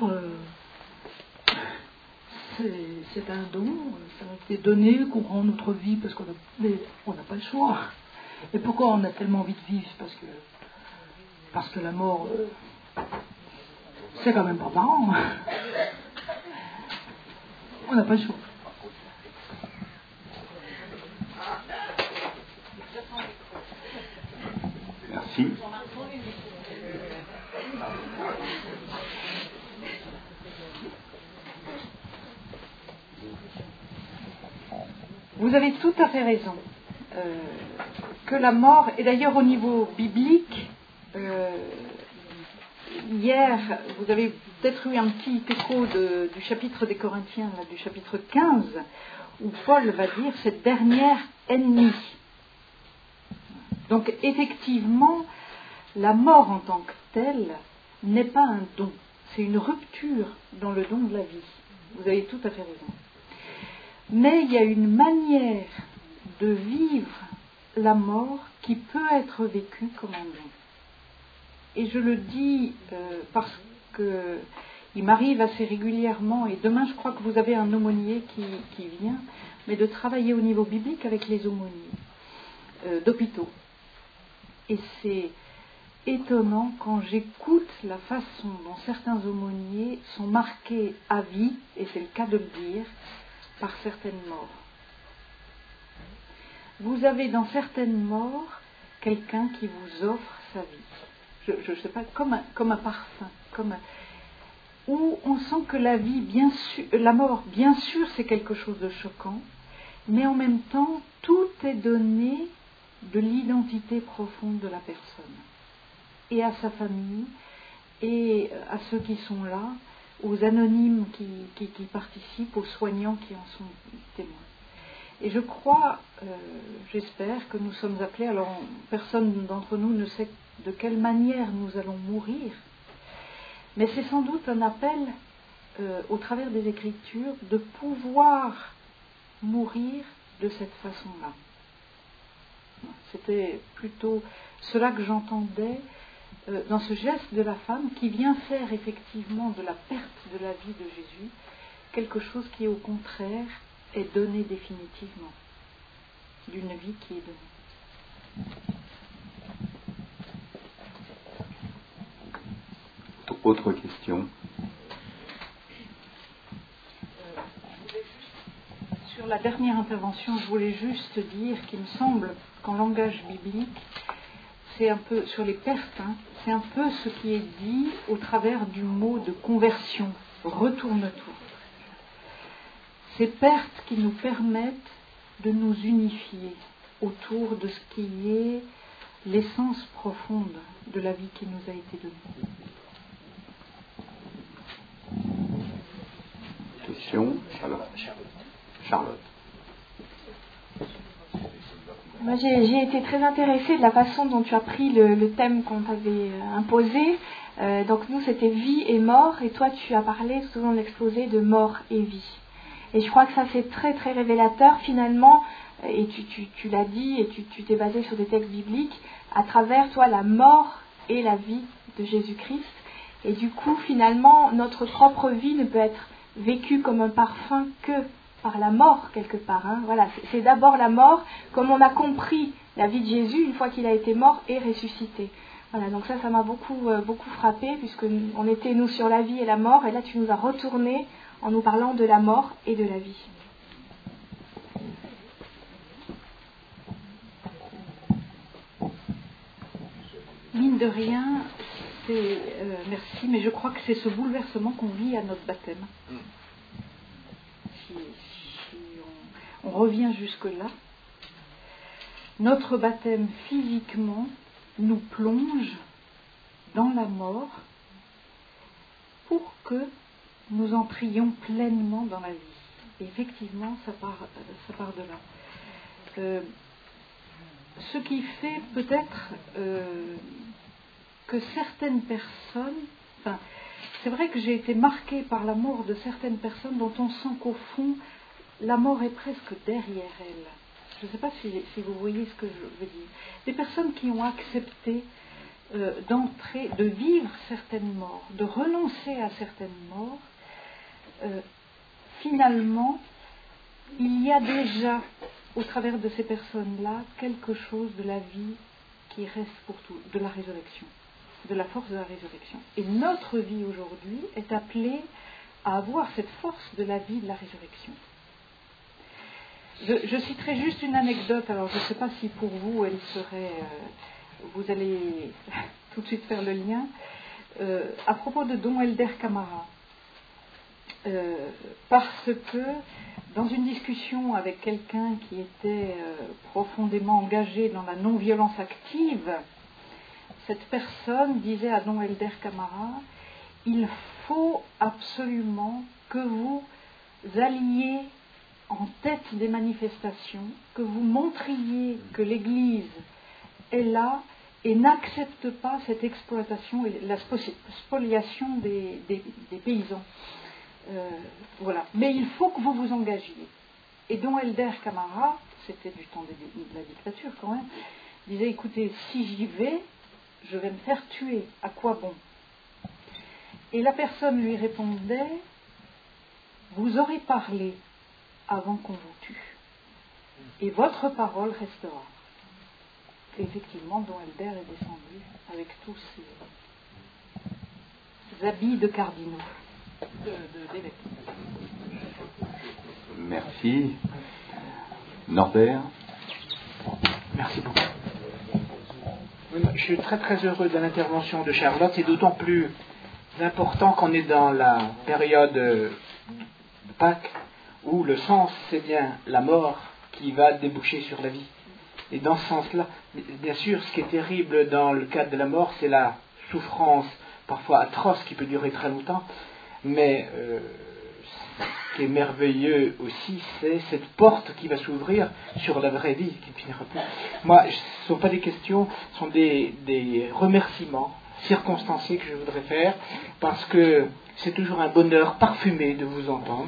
c'est un don, ça a été donné, qu'on rend notre vie parce qu'on n'a pas le choix. Et pourquoi on a tellement envie de vivre? Parce que la mort, c'est quand même pas marrant. On n'a pas le choix. Merci. Vous avez tout à fait raison. Que la mort, et d'ailleurs au niveau biblique, hier, vous avez peut-être eu un petit écho du chapitre des Corinthiens, là, du chapitre 15, où Paul va dire cette dernière ennemie. Donc effectivement, la mort en tant que telle n'est pas un don, c'est une rupture dans le don de la vie. Vous avez tout à fait raison. Mais il y a une manière de vivre la mort qui peut être vécue comme un don. Et je le dis parce que il m'arrive assez régulièrement, et demain je crois que vous avez un aumônier qui vient, mais de travailler au niveau biblique avec les aumôniers d'hôpitaux. Et c'est étonnant quand j'écoute la façon dont certains aumôniers sont marqués à vie, et c'est le cas de le dire, par certaines morts. Vous avez dans certaines morts quelqu'un qui vous offre sa vie. Je ne sais pas, comme un parfum, où on sent que la vie, bien sûr, la mort, bien sûr, c'est quelque chose de choquant, mais en même temps, tout est donné de l'identité profonde de la personne, et à sa famille, et à ceux qui sont là, aux anonymes qui participent, aux soignants qui en sont témoins. Et je crois, j'espère que nous sommes appelés, alors personne d'entre nous ne sait de quelle manière nous allons mourir, mais c'est sans doute un appel, au travers des Écritures, de pouvoir mourir de cette façon-là. C'était plutôt cela que j'entendais dans ce geste de la femme qui vient faire effectivement de la perte de la vie de Jésus quelque chose qui au contraire est donné définitivement, d'une vie qui est donnée. Autre question. Sur la dernière intervention, je voulais juste dire qu'il me semble qu'en langage biblique, c'est un peu, sur les pertes, c'est un peu ce qui est dit au travers du mot de conversion, retourne-toi. Ces pertes qui nous permettent de nous unifier autour de ce qui est l'essence profonde de la vie qui nous a été donnée. Question, Charlotte. Moi, j'ai été très intéressée de la façon dont tu as pris le thème qu'on t'avait imposé. Donc nous, c'était vie et mort, et toi, tu as parlé tout au long de l'exposé de mort et vie. Et je crois que ça, c'est très, très révélateur, finalement, et tu l'as dit, et tu t'es basé sur des textes bibliques, à travers, toi, la mort et la vie de Jésus-Christ. Et du coup, finalement, notre propre vie ne peut être vécue comme un parfum que par la mort, quelque part. Voilà, c'est d'abord la mort, comme on a compris la vie de Jésus une fois qu'il a été mort et ressuscité. Voilà, donc ça m'a beaucoup frappé, puisque on était, nous, sur la vie et la mort, et là, tu nous as retourné en nous parlant de la mort et de la vie. Mine de rien, merci, mais je crois que c'est ce bouleversement qu'on vit à notre baptême. Si on revient jusque-là, notre baptême physiquement nous plonge dans la mort pour que nous entrions pleinement dans la vie. Et effectivement, ça part de là. Ce qui fait peut-être que certaines personnes, enfin, c'est vrai que j'ai été marquée par la mort de certaines personnes dont on sent qu'au fond, la mort est presque derrière elles. Je ne sais pas si vous voyez ce que je veux dire. Des personnes qui ont accepté d'entrer, de vivre certaines morts, de renoncer à certaines morts, finalement, il y a déjà, au travers de ces personnes-là, quelque chose de la vie qui reste pour tout, de la résurrection, de la force de la résurrection. Et notre vie aujourd'hui est appelée à avoir cette force de la vie de la résurrection. Je citerai juste une anecdote, alors je ne sais pas si pour vous elle serait, vous allez tout de suite faire le lien, à propos de Don Helder Camara. Parce que dans une discussion avec quelqu'un qui était profondément engagé dans la non-violence active, cette personne disait à Don Helder Camara, il faut absolument que vous alliez en tête des manifestations, que vous montriez que l'Église est là et n'accepte pas cette exploitation et la spoliation des paysans. Voilà. Mais il faut que vous vous engagiez. Et Don Helder Camara, c'était du temps de la dictature quand même, disait, écoutez, si j'y vais, je vais me faire tuer, à quoi bon? Et la personne lui répondait, vous aurez parlé avant qu'on vous tue, et votre parole restera. Et effectivement, Don Helder est descendu avec tous ses habits de cardinaux. D'évêque. Merci. Norbert. Merci beaucoup. Je suis très très heureux de l'intervention de Charlotte. C'est d'autant plus important qu'on est dans la période de Pâques où le sens, c'est bien la mort qui va déboucher sur la vie. Et dans ce sens-là, bien sûr, ce qui est terrible dans le cadre de la mort, c'est la souffrance parfois atroce qui peut durer très longtemps. Mais ce qui est merveilleux aussi, c'est cette porte qui va s'ouvrir sur la vraie vie, qui ne finira plus. Moi, ce ne sont pas des questions, ce sont des remerciements circonstanciés que je voudrais faire, parce que c'est toujours un bonheur parfumé de vous entendre.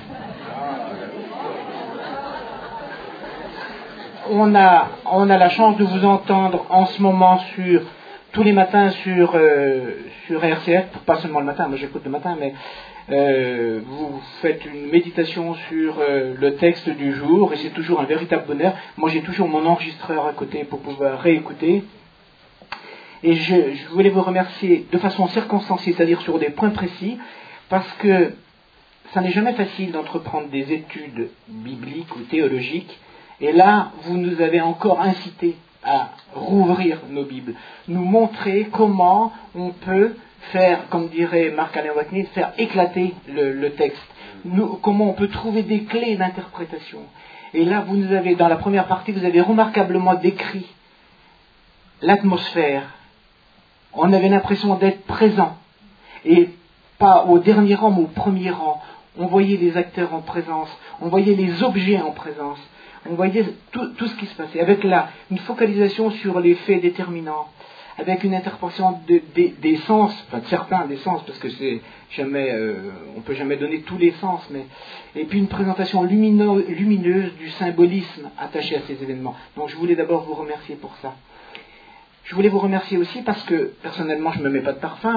On a la chance de vous entendre en ce moment tous les matins sur RCF, pas seulement le matin, moi j'écoute le matin, mais vous faites une méditation sur le texte du jour, et c'est toujours un véritable bonheur. Moi j'ai toujours mon enregistreur à côté pour pouvoir réécouter. Et je voulais vous remercier de façon circonstanciée, c'est-à-dire sur des points précis, parce que ça n'est jamais facile d'entreprendre des études bibliques ou théologiques, et là, vous nous avez encore incité à rouvrir nos Bibles, nous montrer comment on peut faire, comme dirait Marc-Alain Watney, faire éclater le texte, comment on peut trouver des clés d'interprétation. Et là, vous nous avez, dans la première partie, vous avez remarquablement décrit l'atmosphère. On avait l'impression d'être présent, et pas au dernier rang, mais au premier rang. On voyait les acteurs en présence, on voyait les objets en présence, on voyait tout ce qui se passait, avec une focalisation sur les faits déterminants, avec une interprétation des sens, enfin de certains des sens, parce que c'est jamais, on peut jamais donner tous les sens, et puis une présentation lumineuse du symbolisme attaché à ces événements. Donc je voulais d'abord vous remercier pour ça. Je voulais vous remercier aussi parce que, personnellement, je ne me mets pas de parfum,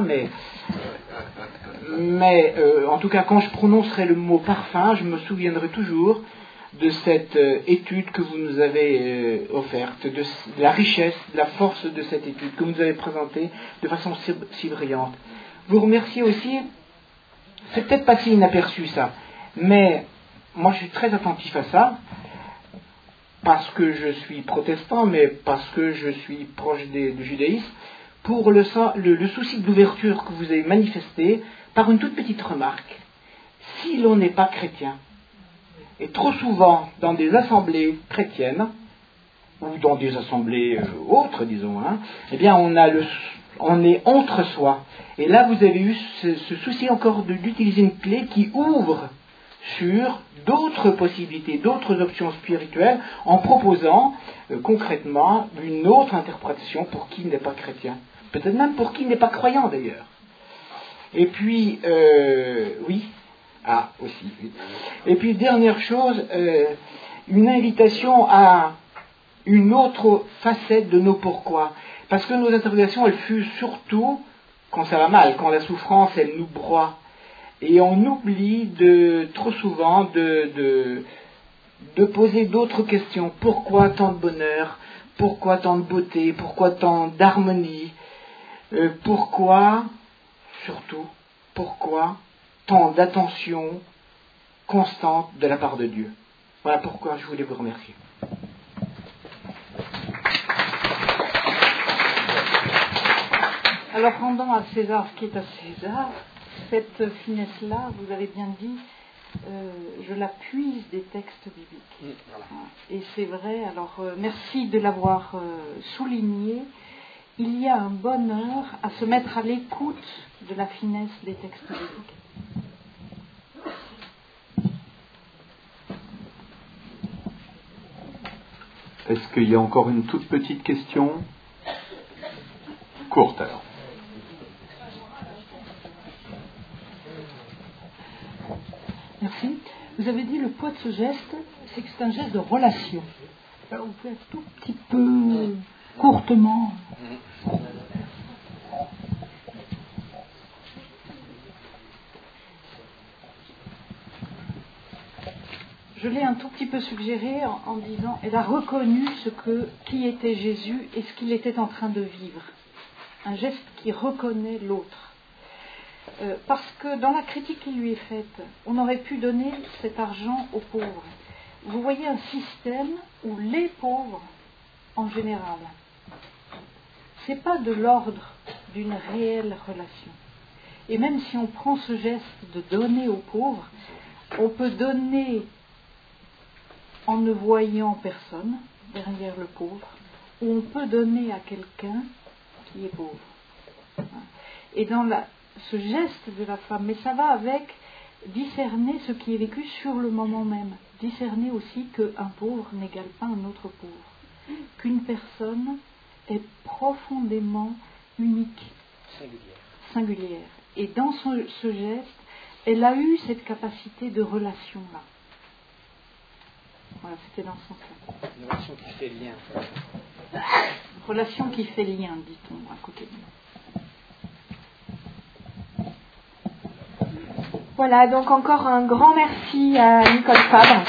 mais en tout cas, quand je prononcerai le mot parfum, je me souviendrai toujours de cette étude que vous nous avez offerte, de la richesse, de la force de cette étude que vous nous avez présentée de façon si brillante. Vous remercier aussi, c'est peut-être pas si inaperçu ça, mais moi je suis très attentif à ça, parce que je suis protestant, mais parce que je suis proche du judaïsme, pour le souci de l'ouverture que vous avez manifesté par une toute petite remarque. Si l'on n'est pas chrétien, et trop souvent dans des assemblées chrétiennes, ou dans des assemblées autres, disons, eh bien on est entre soi. Et là, vous avez eu ce souci encore d'utiliser une clé qui ouvre sur d'autres possibilités, d'autres options spirituelles, en proposant concrètement une autre interprétation pour qui n'est pas chrétien. Peut-être même pour qui n'est pas croyant d'ailleurs. Et puis, oui. Ah, aussi. Oui. Et puis, dernière chose, une invitation à une autre facette de nos pourquoi. Parce que nos interrogations, elles fusent surtout quand ça va mal, quand la souffrance, elle nous broie. Et on oublie trop souvent de poser d'autres questions. Pourquoi tant de bonheur? Pourquoi tant de beauté? Pourquoi tant d'harmonie? Pourquoi, surtout, pourquoi tant d'attention constante de la part de Dieu? Voilà pourquoi je voulais vous remercier. Alors, rendons à César ce qui est à César. Cette finesse-là, vous avez bien dit, je la puise des textes bibliques. Et c'est vrai, alors merci de l'avoir souligné. Il y a un bonheur à se mettre à l'écoute de la finesse des textes bibliques. Est-ce qu'il y a encore une toute petite question? Courte alors. Merci. Vous avez dit le poids de ce geste, c'est que c'est un geste de relation. Alors, vous pouvez un tout petit peu courtement. Je l'ai un tout petit peu suggéré en disant, elle a reconnu qui était Jésus et ce qu'il était en train de vivre. Un geste qui reconnaît l'autre. Parce que dans la critique qui lui est faite, on aurait pu donner cet argent aux pauvres. Vous voyez un système où les pauvres, en général, c'est pas de l'ordre d'une réelle relation. Et même si on prend ce geste de donner aux pauvres, on peut donner en ne voyant personne derrière le pauvre, ou on peut donner à quelqu'un qui est pauvre. Et dans ce geste de la femme, mais ça va avec discerner ce qui est vécu sur le moment même. Discerner aussi qu'un pauvre n'égale pas un autre pauvre. Qu'une personne est profondément unique, singulière. Et dans ce geste, elle a eu cette capacité de relation-là. Voilà, c'était dans ce sens-là. Une relation qui fait lien. Relation qui fait lien, dit-on, à côté de nous. Voilà, donc encore un grand merci à Nicole Fabre.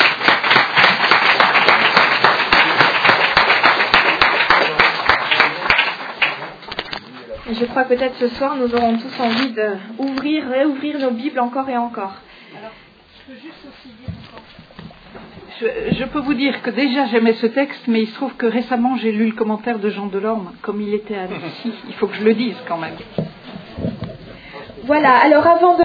Et je crois que peut-être ce soir, nous aurons tous envie réouvrir nos Bibles encore et encore. Alors, je peux juste aussi dire encore. Je peux vous dire que déjà j'aimais ce texte, mais il se trouve que récemment j'ai lu le commentaire de Jean Delorme, comme il était à Annecy. Il faut que je le dise quand même. Voilà, alors avant de